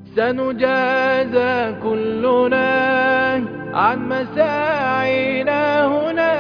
سنجازى كلنا عن مساعينا هنا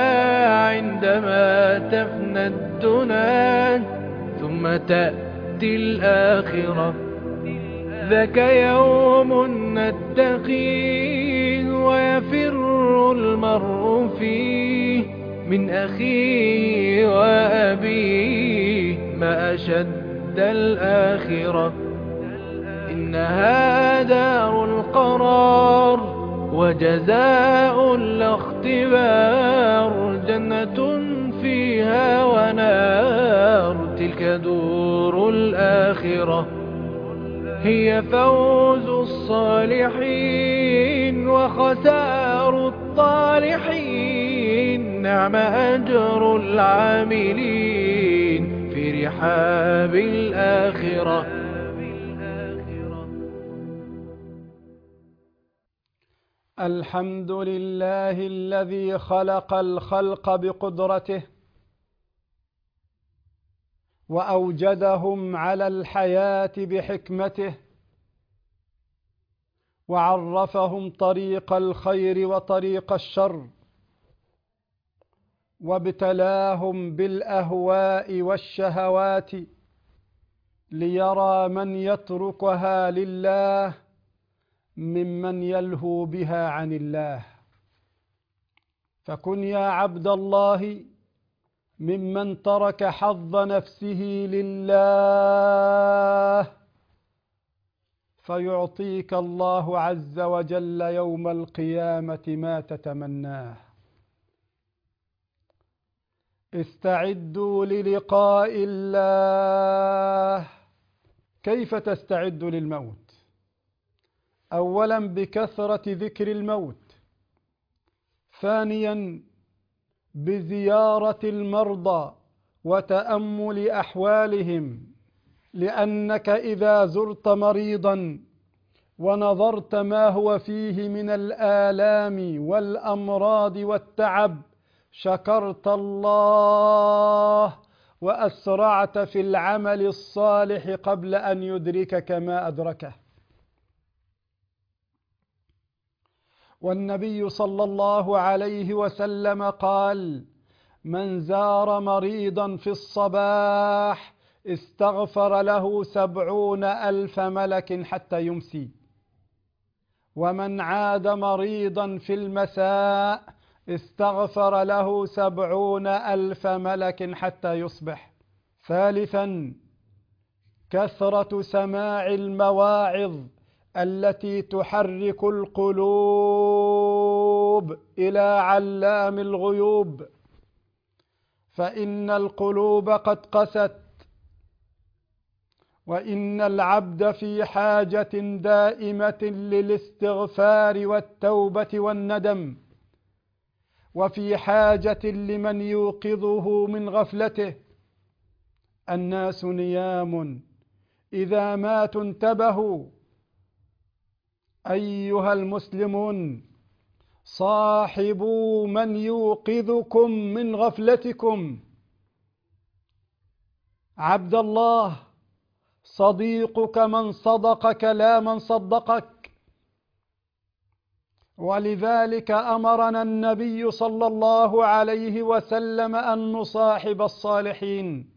عندما تفنى الدنا ثم تأتي الآخرة. ذاك يوم نتقيه ويفر المرء فيه من أخيه وأبيه ما أشد الآخرة. إنها دار القرار وجزاء لا اختبار، جنة فيها ونار تلك دور الآخرة. هي فوز الصالحين وخسار الطالحين، نعم أجر العاملين في رحاب الآخرة. الحمد لله الذي خلق الخلق بقدرته وأوجدهم على الحياة بحكمته، وعرفهم طريق الخير وطريق الشر، وابتلاهم بالأهواء والشهوات ليرى من يتركها لله ممن يلهو بها عن الله. فكن يا عبد الله ممن ترك حظ نفسه لله، فيعطيك الله عز وجل يوم القيامة ما تتمناه. استعدوا للقاء الله. كيف تستعد للموت؟ أولا بكثرة ذكر الموت، ثانيا بزيارة المرضى وتأمل أحوالهم، لأنك إذا زرت مريضا ونظرت ما هو فيه من الآلام والأمراض والتعب شكرت الله وأسرعت في العمل الصالح قبل أن يدركك ما أدركه. والنبي صلى الله عليه وسلم قال: من زار مريضا في الصباح استغفر له 70,000 ملك حتى يمسي، ومن عاد مريضا في المساء استغفر له 70,000 ملك حتى يصبح. ثالثا كثرة سماع المواعظ التي تحرك القلوب إلى علام الغيوب، فإن القلوب قد قست، وإن العبد في حاجة دائمة للاستغفار والتوبة والندم، وفي حاجة لمن يوقظه من غفلته. الناس نيام إذا ماتوا انتبهوا. أيها المسلمون، صاحبوا من يوقظكم من غفلتكم. عبد الله، صديقك من صدقك لا من صدقك، ولذلك أمرنا النبي صلى الله عليه وسلم أن نصاحب الصالحين،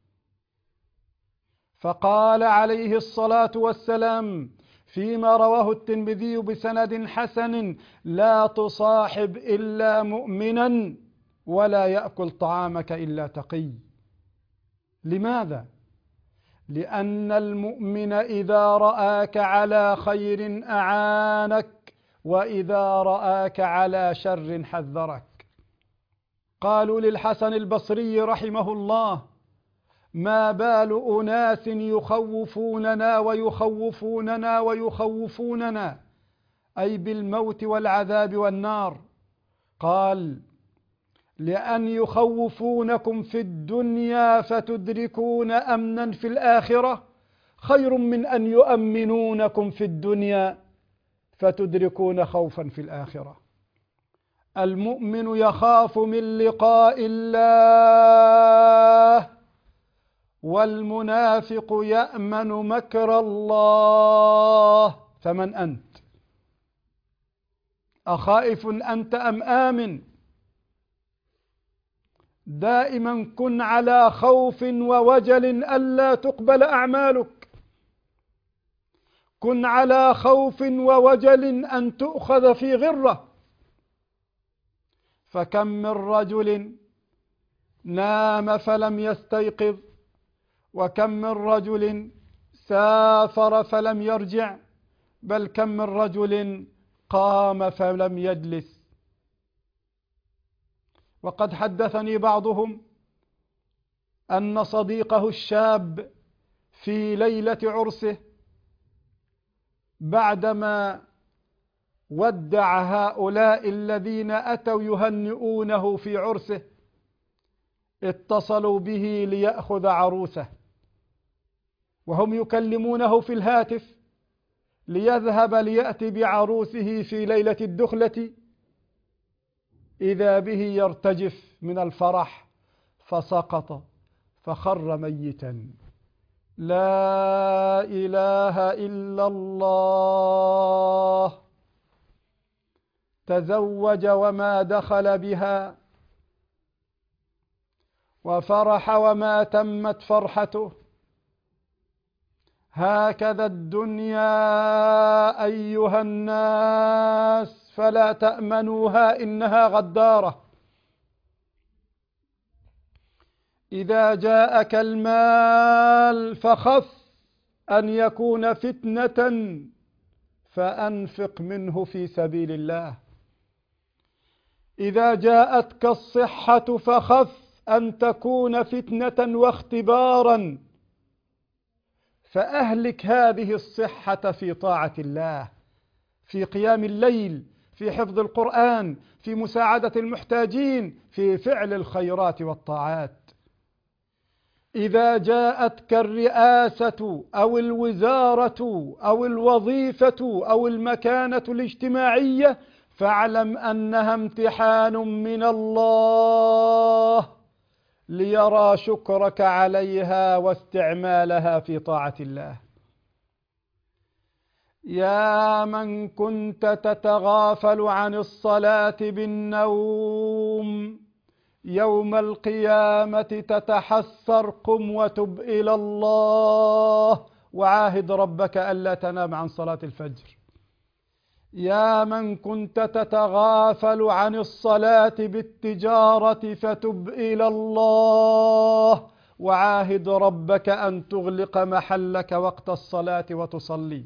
فقال عليه الصلاة والسلام فيما رواه الترمذي بسند حسن: لا تصاحب إلا مؤمنا ولا يأكل طعامك إلا تقي. لماذا؟ لأن المؤمن إذا رآك على خير أعانك، وإذا رآك على شر حذرك. قالوا للحسن البصري رحمه الله: ما بال أناس يخوفوننا ويخوفوننا ويخوفوننا، أي بالموت والعذاب والنار؟ قال: لأن يخوفونكم في الدنيا فتدركون أمنا في الآخرة خير من أن يؤمنونكم في الدنيا فتدركون خوفا في الآخرة. المؤمن يخاف من لقاء الله والمنافق يأمن مكر الله. فمن أنت؟ أخائف أنت أم آمن؟ دائما كن على خوف ووجل ألا تقبل أعمالك، كن على خوف ووجل أن تؤخذ في غرة. فكم من رجل نام فلم يستيقظ، وكم من رجل سافر فلم يرجع، بل كم من رجل قام فلم يجلس. وقد حدثني بعضهم أن صديقه الشاب في ليلة عرسه بعدما ودع هؤلاء الذين أتوا يهنئونه في عرسه اتصلوا به ليأخذ عروسه، وهم يكلمونه في الهاتف ليذهب ليأتي بعروسه في ليلة الدخلة، إذا به يرتجف من الفرح فسقط فخر ميتا. لا إله إلا الله. تزوج وما دخل بها، وفرح وما تمت فرحته. هكذا الدنيا أيها الناس، فلا تأمنوها إنها غدارة. إذا جاءك المال فخف أن يكون فتنة فأنفق منه في سبيل الله. إذا جاءتك الصحة فخف أن تكون فتنة واختبارا، فأهلك هذه الصحة في طاعة الله، في قيام الليل، في حفظ القرآن، في مساعدة المحتاجين، في فعل الخيرات والطاعات. إذا جاءتك الرئاسة أو الوزارة أو الوظيفة أو المكانة الاجتماعية فاعلم أنها امتحان من الله ليرى شكرك عليها واستعمالها في طاعة الله. يا من كنت تتغافل عن الصلاة بالنوم، يوم القيامة تتحسر، قم وتب إلى الله وعاهد ربك ألا تنام عن صلاة الفجر. يا من كنت تتغافل عن الصلاة بالتجارة فتب إلى الله وعاهد ربك أن تغلق محلك وقت الصلاة وتصلي،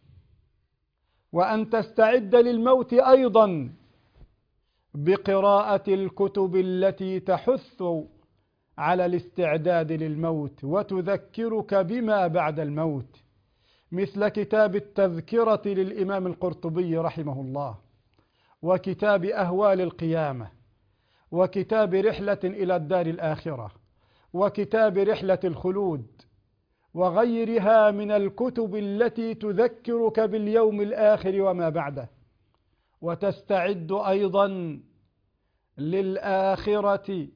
وأن تستعد للموت أيضا بقراءة الكتب التي تحث على الاستعداد للموت وتذكرك بما بعد الموت، مثل كتاب التذكرة للإمام القرطبي رحمه الله، وكتاب أهوال القيامة، وكتاب رحلة إلى الدار الآخرة، وكتاب رحلة الخلود، وغيرها من الكتب التي تذكرك باليوم الآخر وما بعده. وتستعد أيضا للآخرة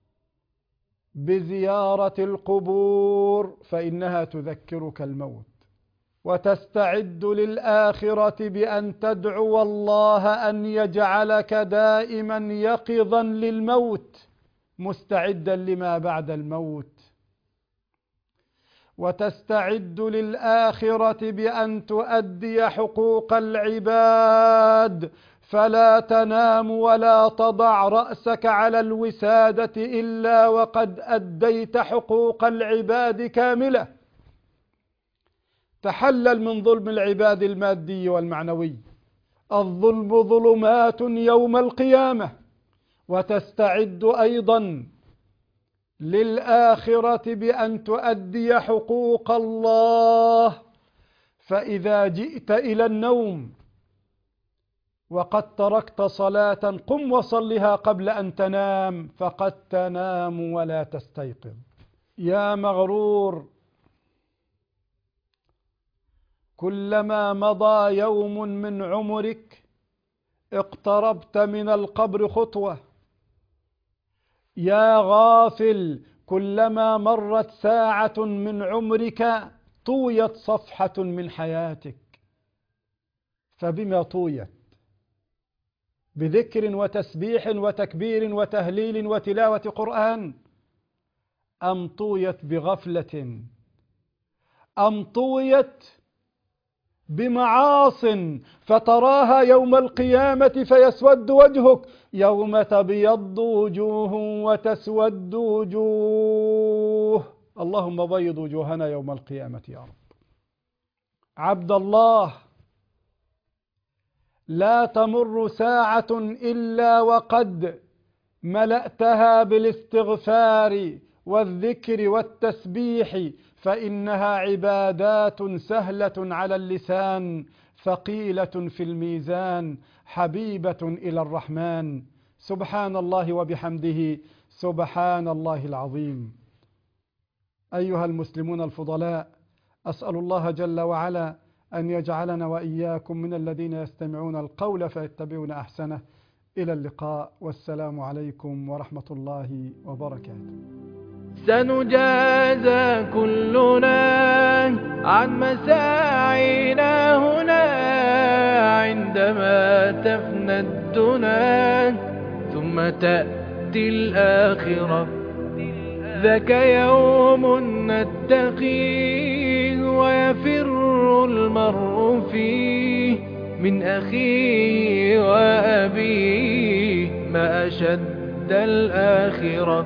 بزيارة القبور فإنها تذكرك الموت، وتستعد للآخرة بأن تدعو الله أن يجعلك دائما يقظا للموت مستعدا لما بعد الموت، وتستعد للآخرة بأن تؤدي حقوق العباد، فلا تنام ولا تضع رأسك على الوسادة إلا وقد أديت حقوق العباد كاملة. تحلل من ظلم العباد المادي والمعنوي، الظلم ظلمات يوم القيامة. وتستعد أيضا للآخرة بأن تؤدي حقوق الله، فإذا جئت إلى النوم وقد تركت صلاة قم وصلها قبل أن تنام، فقد تنام ولا تستيقظ. يا مغرور، كلما مضى يوم من عمرك اقتربت من القبر خطوة. يا غافل، كلما مرت ساعة من عمرك طويت صفحة من حياتك. فبما طويت؟ بذكر وتسبيح وتكبير وتهليل وتلاوة قرآن، أم طويت بغفلة، أم طويت بمعاص فتراها يوم القيامة فيسود وجهك، يوم تبيض وجوه وتسود وجوه. اللهم بيض وجوهنا يوم القيامة يا رب. عبد الله، لا تمر ساعة إلا وقد ملأتها بالاستغفار والذكر والتسبيح، فإنها عبادات سهلة على اللسان ثقيلة في الميزان حبيبة إلى الرحمن. سبحان الله وبحمده، سبحان الله العظيم. أيها المسلمون الفضلاء، أسأل الله جل وعلا أن يجعلنا وإياكم من الذين يستمعون القول فيتبعون أحسنه. إلى اللقاء، والسلام عليكم ورحمة الله وبركاته. سنجازى كلنا عن مساعينا هنا عندما تفنى الدنا، ثم تأتي الآخرة. ذاك يوم نتقيه ويفر المرء فيه من أخيه وأبيه، ما أشد الآخرة.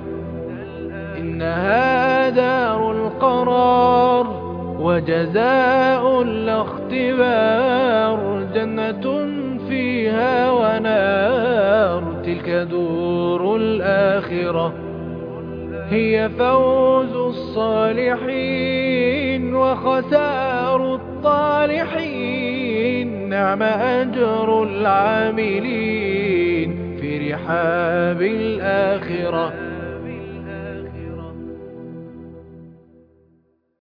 إنها دار القرار وجزاء لا اختبار، جنة فيها ونار، تلك دور الآخرة. هي فوز الصالحين وخسار الطالحين، نعم أجر العاملين في رحاب الآخرة.